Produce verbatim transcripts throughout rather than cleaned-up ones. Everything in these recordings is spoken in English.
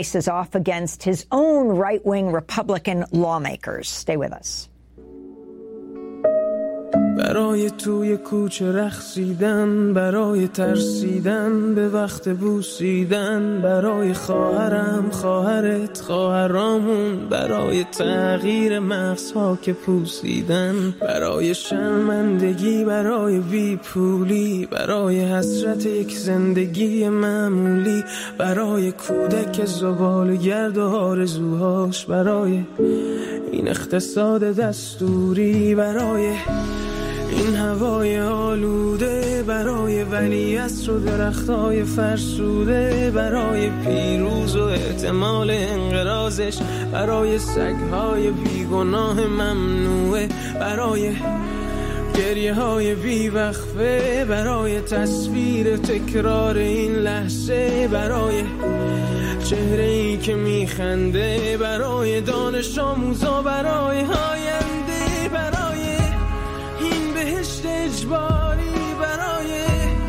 faces off against his own right-wing Republican lawmakers. Stay with us. برای توی کوچه رقصیدن، برای ترسیدن به وقت بوسیدن، برای خواهرم خواهرت خواهرامون، برای تغییر مغزها که پوسیدن، برای شرمندگی برای بیپولی، برای حسرت یک زندگی معمولی، برای کودک زبال گرد و آرزوهاش، برای این اقتصاد دستوری، برای این هوای آلوده، برای ولیعصر و درختای فرسوده، برای پیروز و احتمال انقراضش، برای سگهای بیگناه ممنوعه، برای گریه های بیوقفه، برای تصویر تکرار این لحظه، برای چهره ای که میخنده، برای دانش آموزا، برای آینده، برای این بهشت اجباری، برای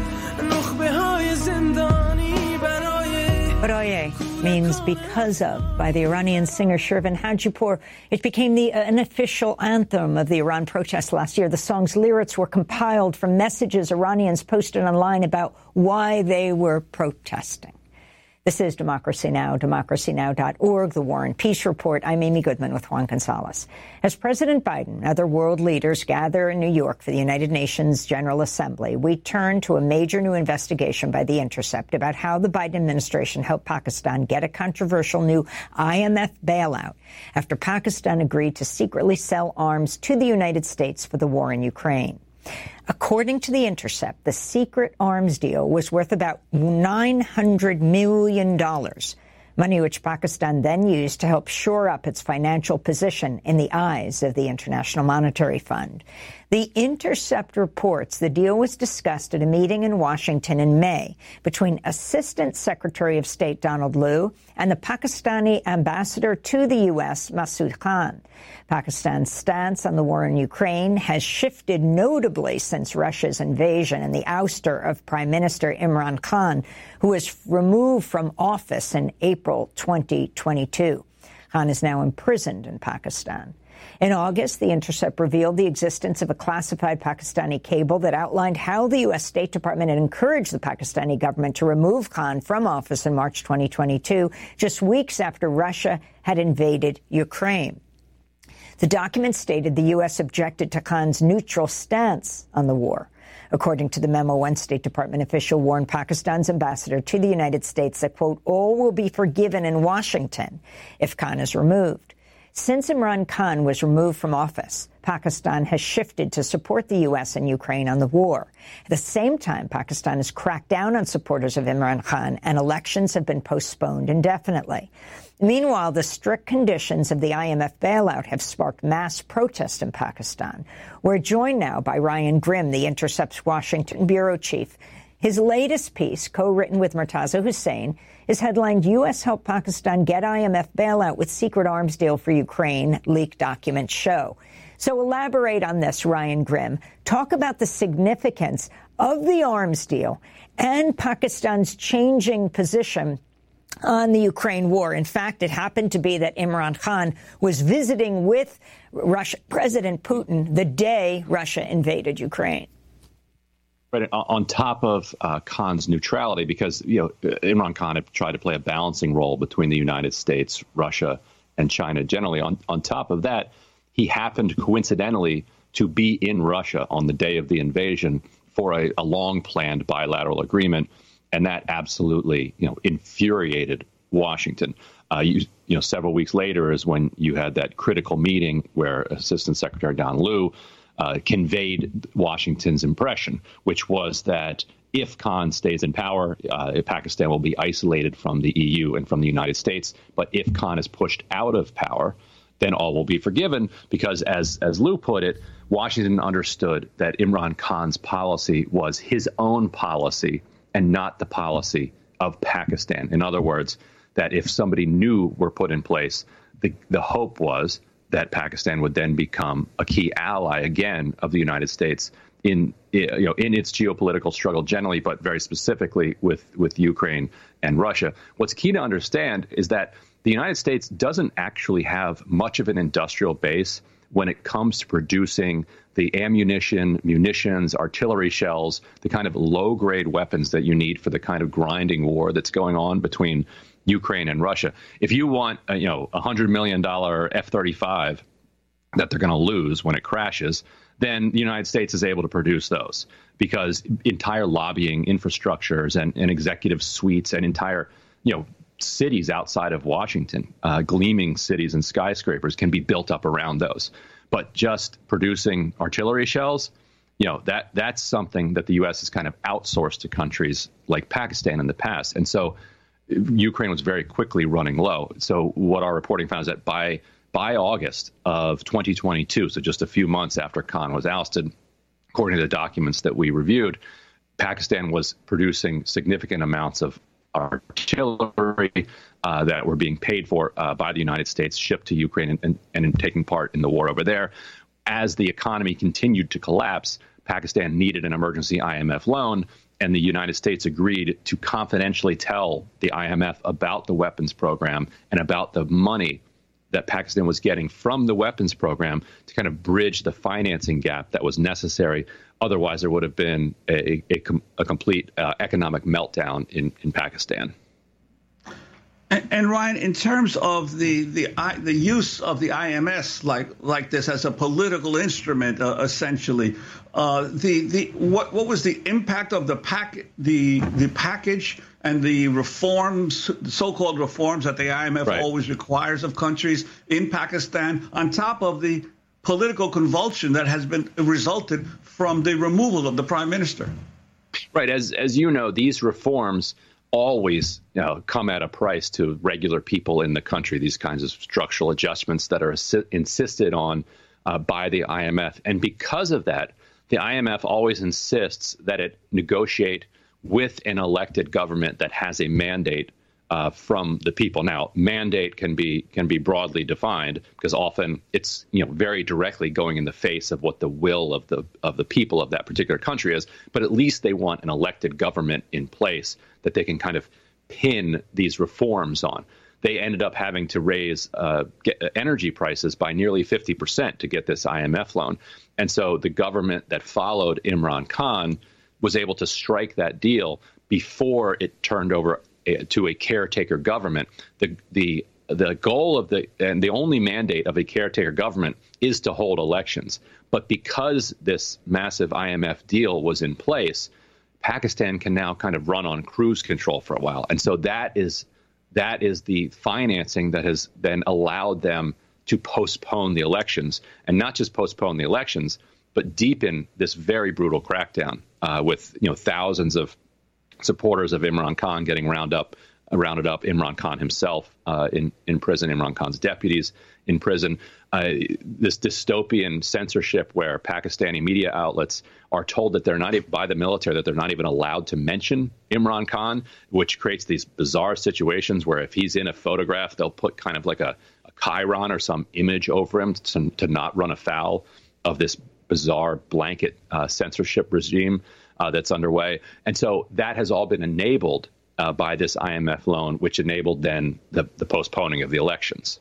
نخبه های زندانی، برای Baraye means because of by the Iranian singer Shervin Hajipour. It became the uh, an official anthem of the Iran protests last year. The song's lyrics were compiled from messages Iranians posted online about why they were protesting. This is Democracy Now!, democracy now dot org, the War and Peace Report. I'm Amy Goodman with Juan Gonzalez. As President Biden and other world leaders gather in New York for the United Nations General Assembly, we turn to a major new investigation by The Intercept about how the Biden administration helped Pakistan get a controversial new I M F bailout after Pakistan agreed to secretly sell arms to the United States for the war in Ukraine. According to The Intercept, the secret arms deal was worth about nine hundred million dollars, money which Pakistan then used to help shore up its financial position in the eyes of the International Monetary Fund. The Intercept reports the deal was discussed at a meeting in Washington in May between Assistant Secretary of State Donald Lu and the Pakistani ambassador to the U S, Masood Khan. Pakistan's stance on the war in Ukraine has shifted notably since Russia's invasion and the ouster of Prime Minister Imran Khan, who was removed from office in April twenty twenty-two. Khan is now imprisoned in Pakistan. In August, The Intercept revealed the existence of a classified Pakistani cable that outlined how the U S State Department had encouraged the Pakistani government to remove Khan from office in March twenty twenty-two, just weeks after Russia had invaded Ukraine. The document stated the U S objected to Khan's neutral stance on the war. According to the memo, one State Department official warned Pakistan's ambassador to the United States that, quote, all will be forgiven in Washington if Khan is removed. Since Imran Khan was removed from office, Pakistan has shifted to support the U S and Ukraine on the war. At the same time, Pakistan has cracked down on supporters of Imran Khan, and elections have been postponed indefinitely. Meanwhile, the strict conditions of the I M F bailout have sparked mass protest in Pakistan. We're joined now by Ryan Grim, The Intercept's Washington bureau chief. His latest piece, co-written with Murtaza Hussain, is headlined, U S helped Pakistan get I M F bailout with secret arms deal for Ukraine, leaked documents show. So elaborate on this, Ryan Grim. Talk about the significance of the arms deal and Pakistan's changing position on the Ukraine war. In fact, it happened to be that Imran Khan was visiting with Russia, President Putin the day Russia invaded Ukraine. Right, on top of uh, Khan's neutrality, because, you know, Imran Khan had tried to play a balancing role between the United States, Russia, and China generally. On, on top of that, he happened coincidentally to be in Russia on the day of the invasion for a, a long-planned bilateral agreement, and that absolutely, you know, infuriated Washington. Uh, you, you know, several weeks later is when you had that critical meeting where Assistant Secretary Don Liu Uh, conveyed Washington's impression, which was that if Khan stays in power, uh, Pakistan will be isolated from the E U and from the United States. But if Khan is pushed out of power, then all will be forgiven, because as, as Liu put it, Washington understood that Imran Khan's policy was his own policy and not the policy of Pakistan. In other words, that if somebody new were put in place, the, the hope was that Pakistan would then become a key ally again of the United States in you know in its geopolitical struggle generally, but very specifically with with Ukraine and Russia. What's key to understand is that the United States doesn't actually have much of an industrial base when it comes to producing the ammunition, munitions, artillery shells, the kind of low-grade weapons that you need for the kind of grinding war that's going on between Ukraine and Russia. If you want, a, you know, a one hundred million dollars F thirty-five that they're going to lose when it crashes, then the United States is able to produce those because entire lobbying infrastructures and, and executive suites and entire, you know, cities outside of Washington, uh, gleaming cities and skyscrapers can be built up around those. But just producing artillery shells, you know, that that's something that the U S has kind of outsourced to countries like Pakistan in the past. And so Ukraine was very quickly running low. So what our reporting found is that by by August of twenty twenty-two, so just a few months after Khan was ousted, according to the documents that we reviewed, Pakistan was producing significant amounts of artillery uh, that were being paid for uh, by the United States, shipped to Ukraine and, and, and in taking part in the war over there. As the economy continued to collapse, Pakistan needed an emergency I M F loan, and the United States agreed to confidentially tell the I M F about the weapons program and about the money that Pakistan was getting from the weapons program to kind of bridge the financing gap that was necessary. Otherwise, there would have been a, a, a complete uh, economic meltdown in, in Pakistan. And, and Ryan, in terms of the the I, the use of the I M S like like this as a political instrument, uh, essentially, uh, the the what what was the impact of the pack the the package and the reforms, so-called reforms that the I M F right. always requires of countries in Pakistan, on top of the political convulsion that has been resulted from the removal of the prime minister? Right. As as you know, these reforms always you know, come at a price to regular people in the country, these kinds of structural adjustments that are assi- insisted on uh, by the I M F. And because of that, the I M F always insists that it negotiate with an elected government that has a mandate uh, from the people. Now, mandate can be can be broadly defined because often it's you know very directly going in the face of what the will of the of the people of that particular country is. But at least they want an elected government in place that they can kind of pin these reforms on. They ended up having to raise uh, get energy prices by nearly fifty percent to get this I M F loan. And so the government that followed Imran Khan was able to strike that deal before it turned over to a caretaker government. The the the goal of the and the only mandate of a caretaker government is to hold elections. But because this massive I M F deal was in place, Pakistan can now kind of run on cruise control for a while. And so that is that is the financing that has then allowed them to postpone the elections, and not just postpone the elections, but deepen this very brutal crackdown uh, with you know thousands of supporters of Imran Khan getting round up, rounded up, Imran Khan himself uh, in, in prison, Imran Khan's deputies in prison, uh, this dystopian censorship where Pakistani media outlets are told that they're not even, by the military, that they're not even allowed to mention Imran Khan, which creates these bizarre situations where if he's in a photograph, they'll put kind of like a, a chyron or some image over him to, to not run afoul of this bizarre blanket uh, censorship regime uh, that's underway. And so that has all been enabled uh, by this I M F loan, which enabled then the, the postponing of the elections.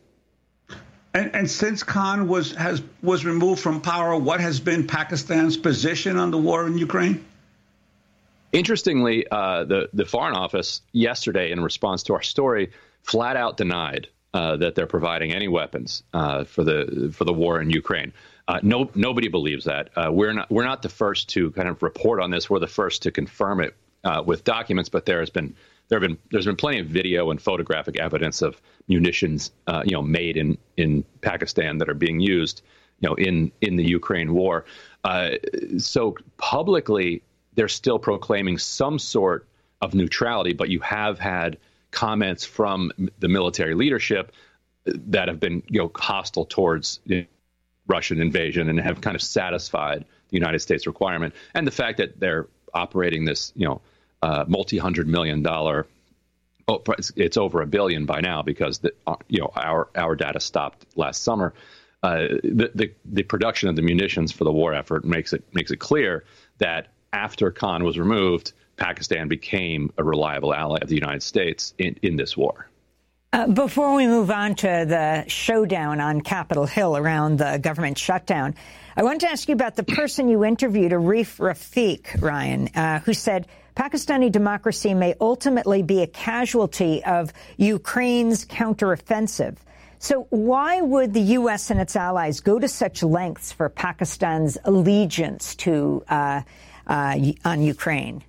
And, and since Khan was has was removed from power, what has been Pakistan's position on the war in Ukraine? Interestingly, uh, the, the Foreign Office yesterday, in response to our story, flat out denied uh, that they're providing any weapons uh, for the for the war in Ukraine. Uh, no, nobody believes that. Uh, we're not we're not the first to kind of report on this. We're the first to confirm it uh, with documents. But there has been there have been there's been plenty of video and photographic evidence of munitions, uh, you know, made in in Pakistan that are being used, you know, in in the Ukraine war. Uh, so publicly, they're still proclaiming some sort of neutrality. But you have had comments from the military leadership that have been, you know, hostile towards you know, Russian invasion and have kind of satisfied the United States requirement. And the fact that they're operating this, you know, uh, multi-hundred million dollar, oh, it's over a billion by now because, the, uh, you know, our our data stopped last summer. uh, the, the the production of the munitions for the war effort makes it makes it clear that after Khan was removed, Pakistan became a reliable ally of the United States in, in this war. Uh, before we move on to the showdown on Capitol Hill around the government shutdown, I wanted to ask you about the person you interviewed, Arif Rafiq, Ryan, uh, who said Pakistani democracy may ultimately be a casualty of Ukraine's counteroffensive. So why would the U S and its allies go to such lengths for Pakistan's allegiance to uh, uh, on Ukraine?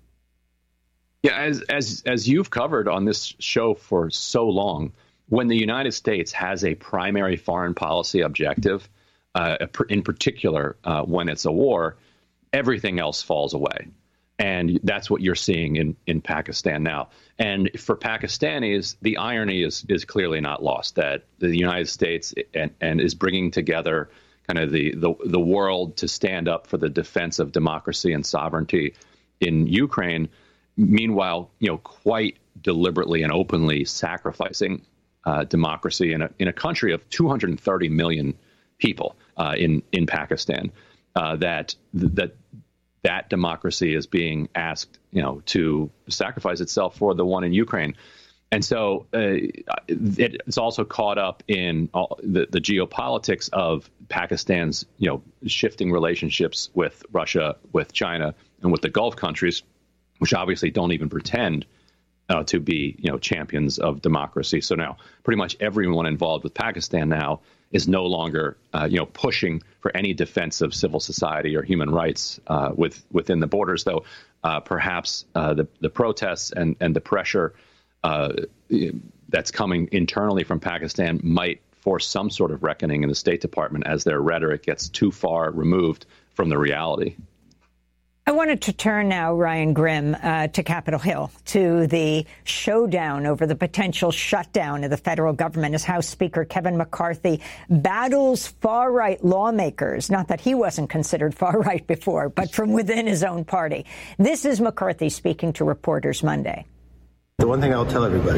Yeah, as as as you've covered on this show for so long, when the United States has a primary foreign policy objective, uh, in particular uh, when it's a war, everything else falls away. And that's what you're seeing in, in Pakistan now. And for Pakistanis, the irony is is clearly not lost, that the United States and, and is bringing together kind of the, the, the world to stand up for the defense of democracy and sovereignty in Ukraine. Meanwhile, you know, quite deliberately and openly sacrificing uh, democracy in a in a country of two hundred thirty million people uh, in in Pakistan. Uh, that that that democracy is being asked, you know, to sacrifice itself for the one in Ukraine, and so uh, it, it's also caught up in all the, the geopolitics of Pakistan's, you know, shifting relationships with Russia, with China, and with the Gulf countries, which obviously don't even pretend uh, to be, you know, champions of democracy. So now pretty much everyone involved with Pakistan now is no longer, uh, you know, pushing for any defense of civil society or human rights uh, with within the borders, though uh, perhaps uh, the, the protests and, and the pressure uh, that's coming internally from Pakistan might force some sort of reckoning in the State Department as their rhetoric gets too far removed from the reality. I wanted to turn now, Ryan Grim, uh, to Capitol Hill, to the showdown over the potential shutdown of the federal government as House Speaker Kevin McCarthy battles far-right lawmakers. Not that he wasn't considered far-right before, but from within his own party. This is McCarthy speaking to reporters Monday. The one thing I'll tell everybody,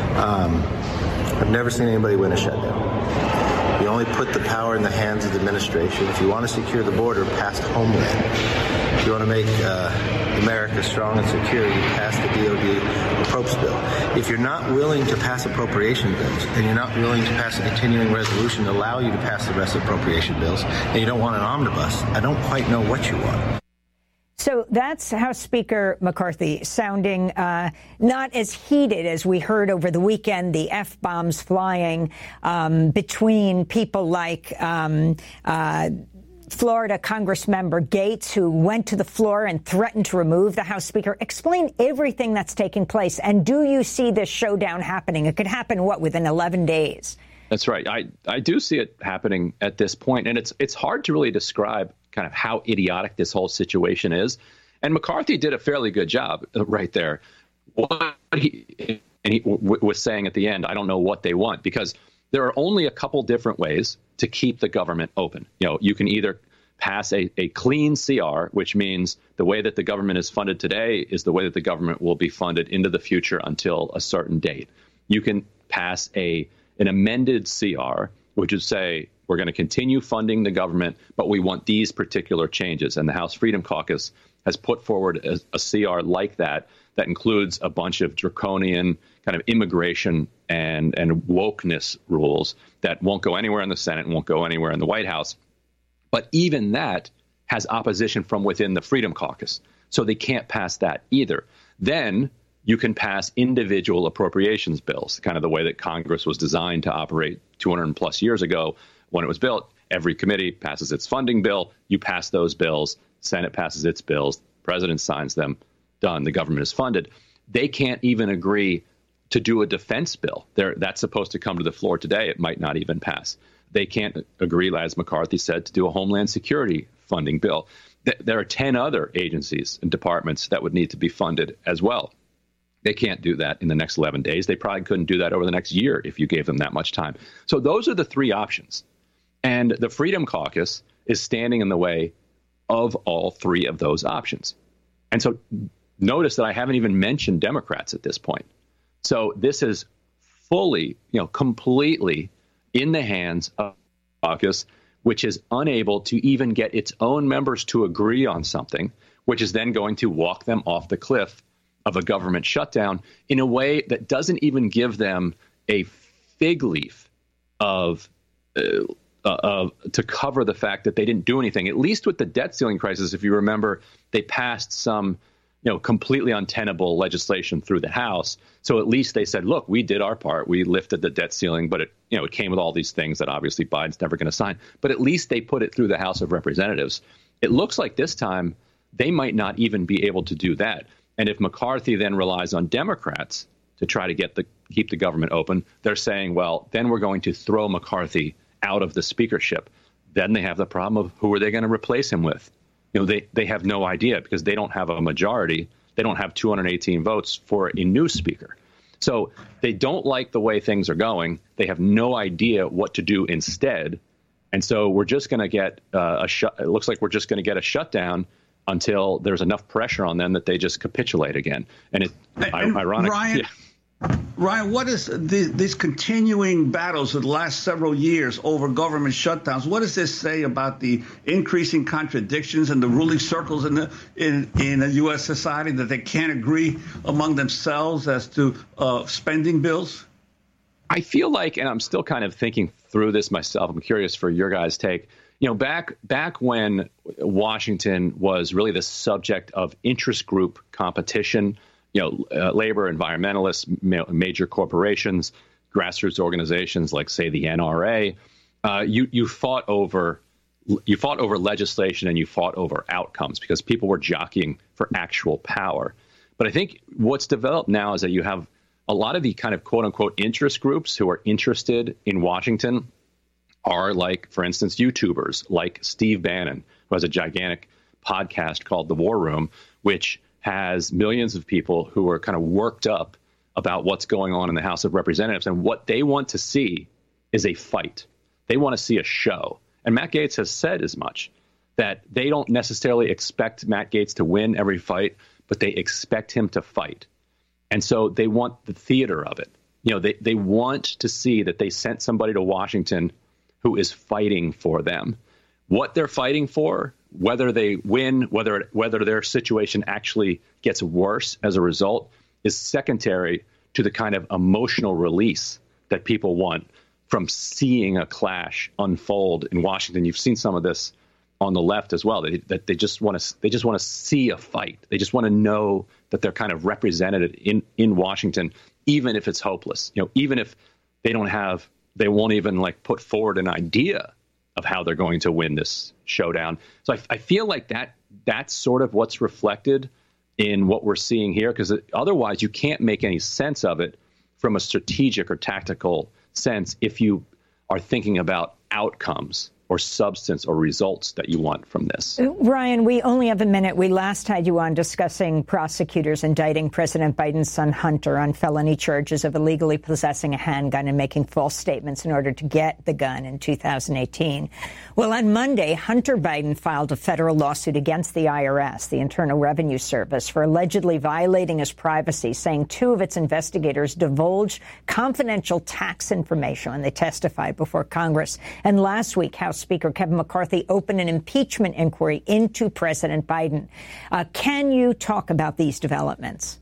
um, I've never seen anybody win a shutdown. You only put the power in the hands of the administration. If you want to secure the border, pass Homeland. If you want to make uh, America strong and secure, you pass the D O D appropriations bill. If you're not willing to pass appropriation bills, and you're not willing to pass a continuing resolution to allow you to pass the rest of appropriation bills, and you don't want an omnibus, I don't quite know what you want. So that's House Speaker McCarthy sounding uh, not as heated as we heard over the weekend, the F-bombs flying um, between people like um, uh, Florida Congressmember Gaetz, who went to the floor and threatened to remove the House Speaker. Explain everything that's taking place. And do you see this showdown happening? It could happen, what, within eleven days? That's right. I, I do see it happening at this point, and it's it's hard to really describe kind of how idiotic this whole situation is. And McCarthy did a fairly good job right there. What he, and he w- was saying at the end, I don't know what they want, because there are only a couple different ways to keep the government open. You know, you can either pass a, a clean C R, which means the way that the government is funded today is the way that the government will be funded into the future until a certain date. You can pass a an amended C R, which would say we're going to continue funding the government, but we want these particular changes. And the House Freedom Caucus has put forward a, a C R like that, that includes a bunch of draconian kind of immigration and, and wokeness rules that won't go anywhere in the Senate and won't go anywhere in the White House. But even that has opposition from within the Freedom Caucus. So they can't pass that either. Then you can pass individual appropriations bills, kind of the way that Congress was designed to operate two hundred plus years ago when it was built. Every committee passes its funding bill. You pass those bills. Senate passes its bills. President signs them. Done. The government is funded. They can't even agree to do a defense bill. They're, that's supposed to come to the floor today. It might not even pass. They can't agree, as McCarthy said, to do a Homeland Security funding bill. Th- there are ten other agencies and departments that would need to be funded as well. They can't do that in the next eleven days. They probably couldn't do that over the next year if you gave them that much time. So those are the three options. And the Freedom Caucus is standing in the way of all three of those options. And so notice that I haven't even mentioned Democrats at this point. So this is fully, you know, completely in the hands of caucus, which is unable to even get its own members to agree on something, which is then going to walk them off the cliff of a government shutdown in a way that doesn't even give them a fig leaf of, uh, uh, to cover the fact that they didn't do anything. At least with the debt ceiling crisis, if you remember, they passed some, you know, completely untenable legislation through the House. So at least they said, look, we did our part. We lifted the debt ceiling, but it, you know, it came with all these things that obviously Biden's never going to sign. But at least they put it through the House of Representatives. It looks like this time they might not even be able to do that. And if McCarthy then relies on Democrats to try to get the keep the government open, they're saying, well, then we're going to throw McCarthy out of the speakership. Then they have the problem of who are they going to replace him with? You know, they, they have no idea because they don't have a majority. They don't have two hundred eighteen votes for a new speaker. So they don't like the way things are going. They have no idea what to do instead. And so we're just going to get uh, a shut. It looks like we're just going to get a shutdown until there's enough pressure on them that they just capitulate again. And it, and ironic. Ryan, yeah. Ryan, what is the, these continuing battles of the last several years over government shutdowns? What does this say about the increasing contradictions in the ruling circles in the in in a U S society that they can't agree among themselves as to uh, spending bills? I feel like, and I'm still kind of thinking through this myself. I'm curious for your guys' take. You know, back back when Washington was really the subject of interest group competition, you know, uh, labor, environmentalists, ma- major corporations, grassroots organizations like, say, the N R A, uh, you you fought over you fought over legislation and you fought over outcomes because people were jockeying for actual power. But I think what's developed now is that you have a lot of the kind of quote unquote interest groups who are interested in Washington are like, for instance, YouTubers like Steve Bannon, who has a gigantic podcast called The War Room, which has millions of people who are kind of worked up about what's going on in the House of Representatives. And what they want to see is a fight. They want to see a show. And Matt Gaetz has said as much, that they don't necessarily expect Matt Gaetz to win every fight, but they expect him to fight. And so they want the theater of it. You know, they, they want to see that they sent somebody to Washington who is fighting for them. What they're fighting for, whether they win, whether whether their situation actually gets worse as a result, is secondary to the kind of emotional release that people want from seeing a clash unfold in Washington. You've seen some of this on the left as well, that, that they just want to they just want to see a fight. They just want to know that they're kind of represented in, in Washington, even if it's hopeless. You know, even if they don't have they won't even like put forward an idea of how they're going to win this showdown. So I, I feel like that that's sort of what's reflected in what we're seeing here, because otherwise you can't make any sense of it from a strategic or tactical sense if you are thinking about outcomes or substance or results that you want from this. Ryan, we only have a minute. We last had you on discussing prosecutors indicting President Biden's son Hunter on felony charges of illegally possessing a handgun and making false statements in order to get the gun in two thousand eighteen. Well, on Monday, Hunter Biden filed a federal lawsuit against the I R S, the Internal Revenue Service, for allegedly violating his privacy, saying two of its investigators divulged confidential tax information when they testified before Congress. And last week, House Speaker Kevin McCarthy opened an impeachment inquiry into President Biden. Uh, can you talk about these developments?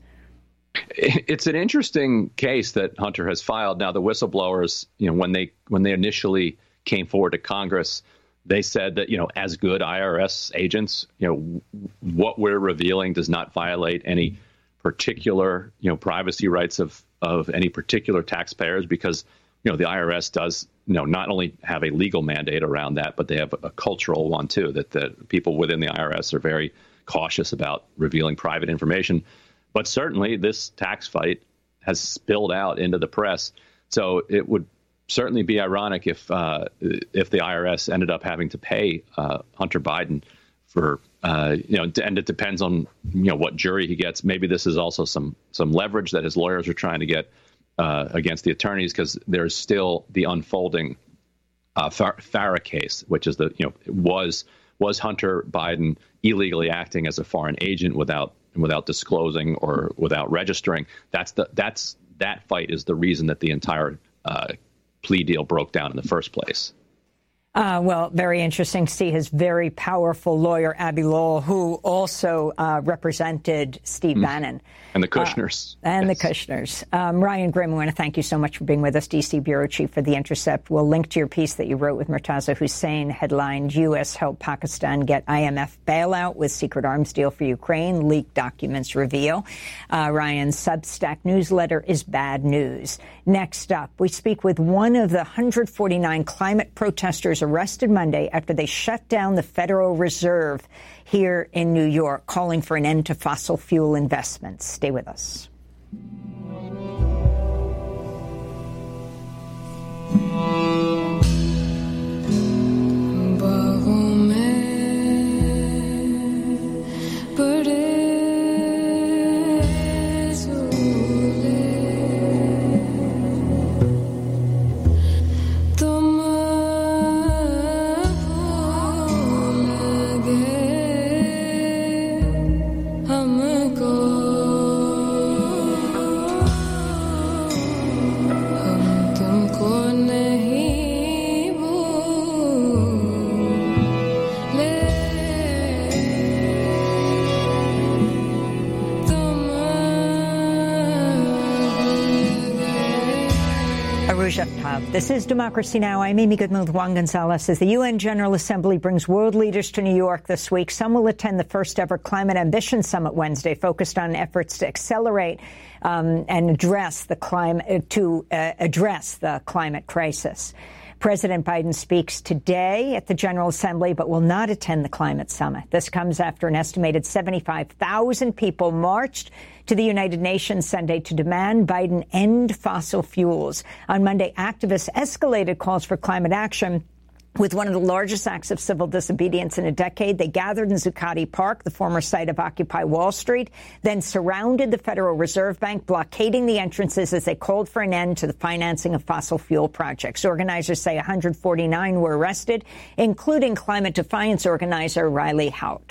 It's an interesting case that Hunter has filed. Now, the whistleblowers, you know, when they when they initially came forward to Congress, they said that, you know, as good I R S agents, you know, what we're revealing does not violate any particular, you know, privacy rights of of any particular taxpayers, because, you know, the I R S does, you know, not only have a legal mandate around that, but they have a cultural one, too, that the people within the I R S are very cautious about revealing private information. But certainly this tax fight has spilled out into the press. So it would certainly be ironic if uh, if the I R S ended up having to pay uh, Hunter Biden for, uh, you know, and it depends on, you know, what jury he gets. Maybe this is also some some leverage that his lawyers are trying to get Uh, against the attorneys, because there's still the unfolding uh, Far- Farah case, which is the, you know, was was Hunter Biden illegally acting as a foreign agent without without disclosing or without registering. That's the that's that fight is the reason that the entire uh, plea deal broke down in the first place. Uh, well, very interesting. See his very powerful lawyer, Abbe Lowell, who also uh, represented Steve mm. Bannon. And the Kushners. Uh, and yes. the Kushners. Um, Ryan Grim, I want to thank you so much for being with us, D C Bureau Chief for The Intercept. We'll link to your piece that you wrote with Murtaza Hussain, headlined, U S help Pakistan get I M F bailout with secret arms deal for Ukraine, leaked documents reveal. Uh, Ryan's Substack newsletter is bad news. Next up, we speak with one of the one hundred forty-nine climate protesters arrested Monday after they shut down the Federal Reserve here in New York, calling for an end to fossil fuel investments. Stay with us. This is Democracy Now! I'm Amy Goodman with Juan Gonzalez. As the U N General Assembly brings world leaders to New York this week, some will attend the first ever Climate Ambition Summit Wednesday, focused on efforts to accelerate um, and address the climate to uh, address the climate crisis. President Biden speaks today at the General Assembly, but will not attend the climate summit. This comes after an estimated seventy-five thousand people marched to the United Nations Sunday to demand Biden end fossil fuels. On Monday, activists escalated calls for climate action. With one of the largest acts of civil disobedience in a decade, they gathered in Zuccotti Park, the former site of Occupy Wall Street, then surrounded the Federal Reserve Bank, blockading the entrances as they called for an end to the financing of fossil fuel projects. Organizers say one hundred forty-nine were arrested, including climate defiance organizer Riley Houdt.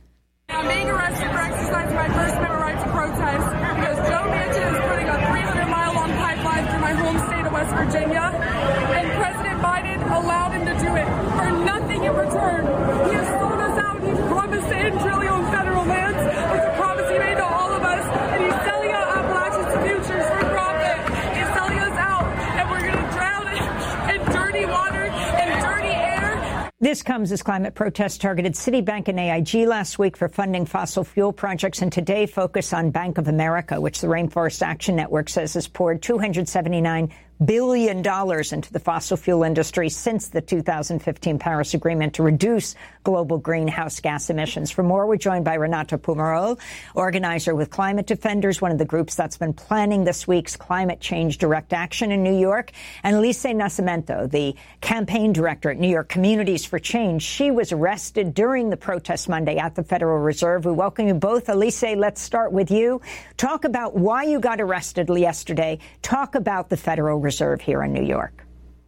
I'm being arrested for exercising my First Amendment right to protest because Joe Manchin is putting a three hundred mile long pipeline through my home state of West Virginia, and President Biden allowed him to do it for nothing in return. He has sold us out. He's promised to end Trillium on federal lands. It's a promise he made to all of us, and he's selling out Appalachia's futures for profit. He's selling us out, and we're going to drown in dirty water and dirty air. This comes as climate protests targeted Citibank and A I G last week for funding fossil fuel projects, and today focus on Bank of America, which the Rainforest Action Network says has poured two hundred seventy-nine billion dollars into the fossil fuel industry since the two thousand fifteen Paris Agreement to reduce global greenhouse gas emissions. For more, we're joined by Renata Pumarol, organizer with Climate Defenders, one of the groups that's been planning this week's climate change direct action in New York, and Elise Nascimento, the campaign director at New York Communities for Change. She was arrested during the protest Monday at the Federal Reserve. We welcome you both. Elise, let's start with you. Talk about why you got arrested yesterday. Talk about the Federal Reserve here in New York.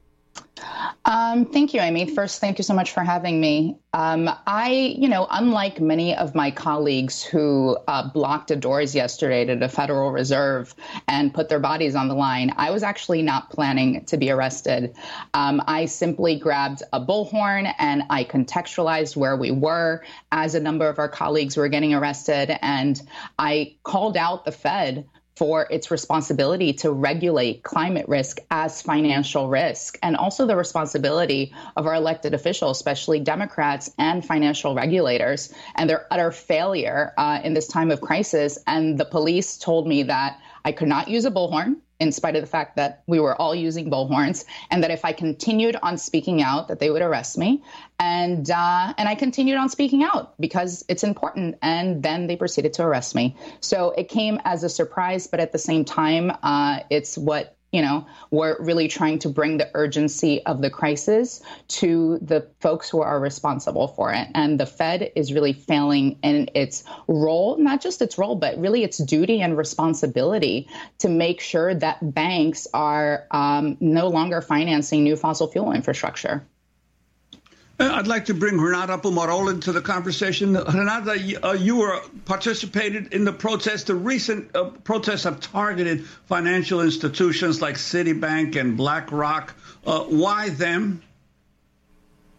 Um, thank you, Amy. First, thank you so much for having me. Um, I, you know, unlike many of my colleagues who uh, blocked the doors yesterday to the Federal Reserve and put their bodies on the line, I was actually not planning to be arrested. Um, I simply grabbed a bullhorn and I contextualized where we were as a number of our colleagues were getting arrested, and I called out the Fed for its responsibility to regulate climate risk as financial risk, and also the responsibility of our elected officials, especially Democrats and financial regulators, and their utter failure uh, in this time of crisis. And the police told me that I could not use a bullhorn, in spite of the fact that we were all using bullhorns, and that if I continued on speaking out, that they would arrest me. And uh, and I continued on speaking out because it's important. And then they proceeded to arrest me. So it came as a surprise, but at the same time, uh, it's what, you know, we're really trying to bring the urgency of the crisis to the folks who are responsible for it. And the Fed is really failing in its role, not just its role, but really its duty and responsibility to make sure that banks are um, no longer financing new fossil fuel infrastructure. I'd like to bring Renata Pumarol into the conversation. Renata, you, uh, you were participated in the protest. The recent uh, protests have targeted financial institutions like Citibank and BlackRock. Uh, why them?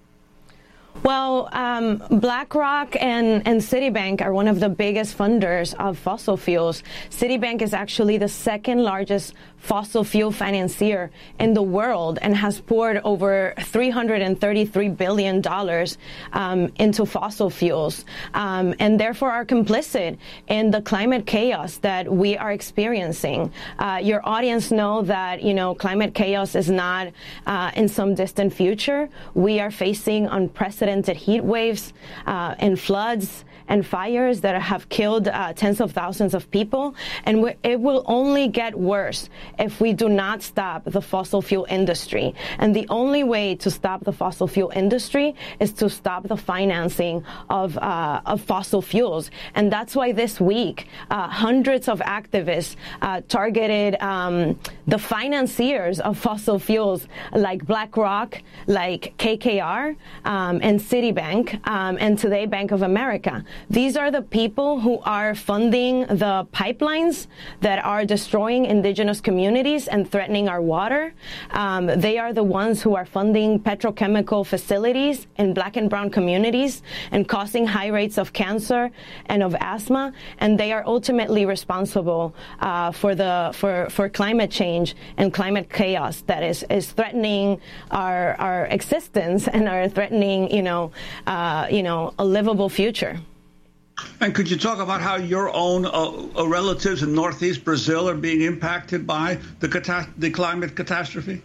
Well, um, BlackRock and, and Citibank are one of the biggest funders of fossil fuels. Citibank is actually the second largest fossil fuel financier in the world and has poured over three hundred thirty-three billion dollars um, into fossil fuels, um, and therefore are complicit in the climate chaos that we are experiencing. Uh, your audience know that, you know, climate chaos is not uh, in some distant future. We are facing unprecedented heat waves uh, and floods and fires that have killed uh, tens of thousands of people, and we, it will only get worse if we do not stop the fossil fuel industry. And the only way to stop the fossil fuel industry is to stop the financing of, uh, of fossil fuels. And that's why this week, uh, hundreds of activists uh, targeted um, the financiers of fossil fuels like BlackRock, like K K R, um, and Citibank, um, and today Bank of America. These are the people who are funding the pipelines that are destroying indigenous communities and threatening our water. Um, they are the ones who are funding petrochemical facilities in black and brown communities and causing high rates of cancer and of asthma. And they are ultimately responsible uh, for the for, for climate change and climate chaos that is, is threatening our our existence and are threatening, you know, uh, you know, a livable future. And could you talk about how your own uh, relatives in Northeast Brazil are being impacted by the, cata- the climate catastrophe?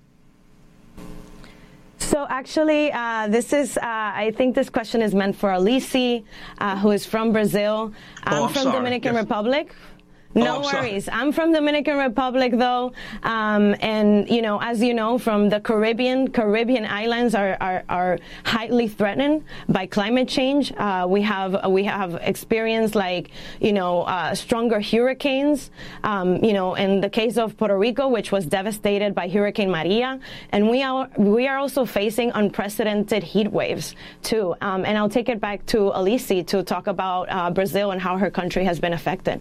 So actually, uh, this is, uh, I think this question is meant for Alice, uh, who is from Brazil. I'm, oh, I'm from sorry. Dominican yes. Republic. No oh, I'm worries. Sorry. I'm from Dominican Republic, though, um, and you know, as you know, from the Caribbean, Caribbean islands are are, are highly threatened by climate change. Uh, we have we have experienced like you know uh, stronger hurricanes. Um, you know, in the case of Puerto Rico, which was devastated by Hurricane Maria, and we are we are also facing unprecedented heat waves too. Um, and I'll take it back to Alice to talk about uh, Brazil and how her country has been affected.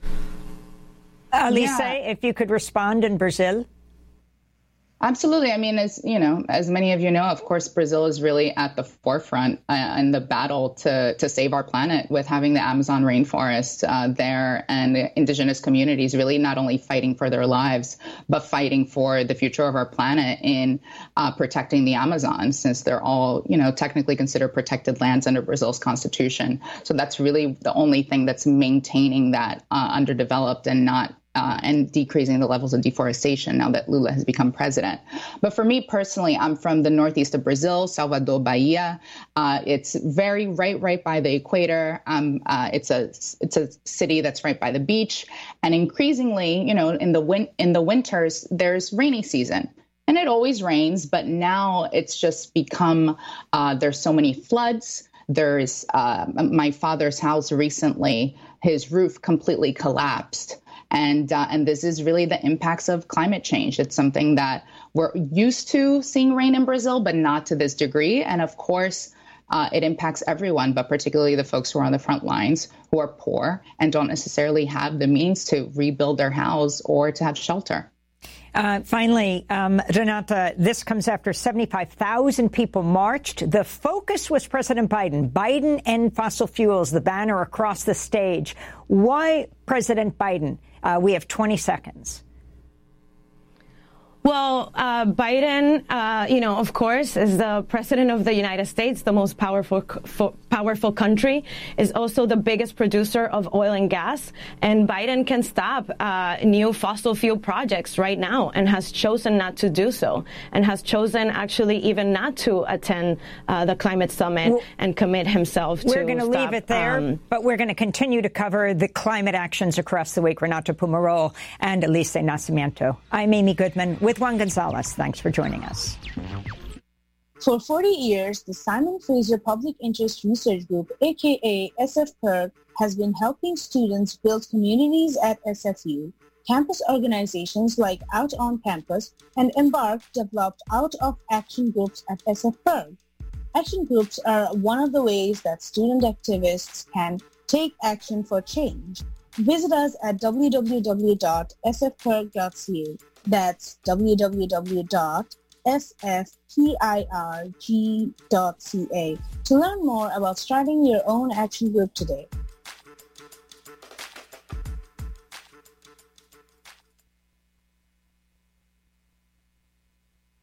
Alice, Yeah. if you could respond in Brazil. Absolutely. I mean, as you know, as many of you know, of course, Brazil is really at the forefront uh, in the battle to to save our planet, with having the Amazon rainforest uh, there and the indigenous communities really not only fighting for their lives, but fighting for the future of our planet in uh, protecting the Amazon, since they're all, you know, technically considered protected lands under Brazil's constitution. So that's really the only thing that's maintaining that uh, underdeveloped and not Uh, and decreasing the levels of deforestation now that Lula has become president. But for me personally, I'm from the northeast of Brazil, Salvador, Bahia. Uh, it's very right, right by the equator. Um, uh, it's a it's a city that's right by the beach, and increasingly, you know, in the win- in the winters, there's rainy season. And it always rains, but now it's just become, uh, there's so many floods. There's uh, my father's house recently, his roof completely collapsed. And uh, and this is really the impacts of climate change. It's something that we're used to seeing rain in Brazil, but not to this degree. And of course, uh, it impacts everyone, but particularly the folks who are on the front lines, who are poor and don't necessarily have the means to rebuild their house or to have shelter. Uh, finally, um, Renata, this comes after seventy-five thousand people marched. The focus was President Biden. Biden and fossil fuels, the banner across the stage. Why President Biden? Uh, we have twenty seconds. Well, uh, Biden, uh, you know, of course, is the president of the United States, the most powerful powerful country, is also the biggest producer of oil and gas. And Biden can stop uh, new fossil fuel projects right now and has chosen not to do so, and has chosen actually even not to attend uh, the climate summit well, and commit himself to We're going to leave it there, um, but we're going to continue to cover the climate actions across the week. Renata Pumarol and Alice Nascimento. I'm Amy Goodman with Juan Gonzalez. Thanks for joining us. For forty years, the Simon Fraser Public Interest Research Group, aka S F P I R G, has been helping students build communities at S F U. Campus organizations like Out on Campus and Embark developed out-of-action groups at S F P I R G. Action groups are one of the ways that student activists can take action for change. Visit us at w w w dot s f p i r g dot c a. That's w w w dot S F P I R G dot C A to learn more about starting your own action group today.